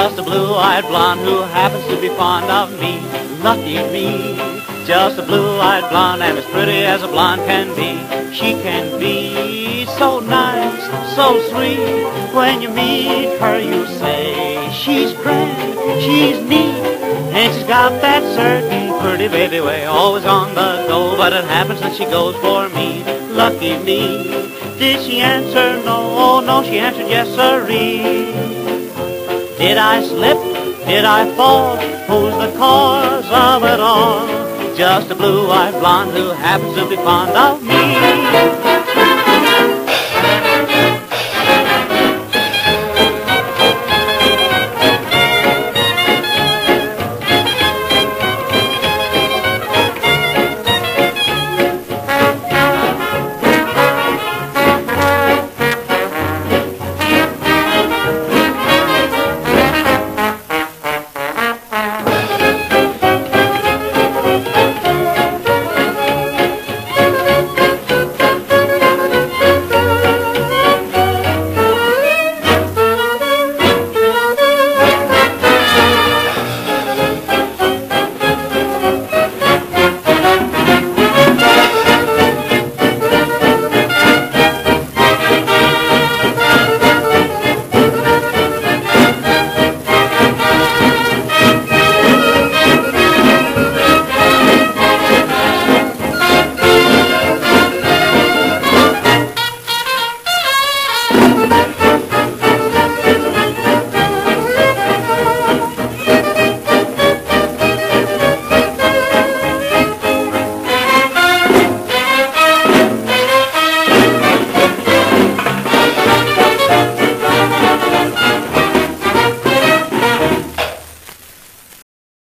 Just a blue-eyed blonde who happens to be fond of me. Lucky me. Just a blue-eyed blonde and as pretty as a blonde can be. She can be so nice, so sweet. When you meet her you say she's grand, she's neat, and she's got that certain pretty baby way. Always on the go, but it happens that she goes for me. Lucky me. Did she answer no? Oh no, she answered yes sirree. Did I slip? Did I fall? Who's the cause of it all? Just a blue-eyed blonde who happens to be fond of me.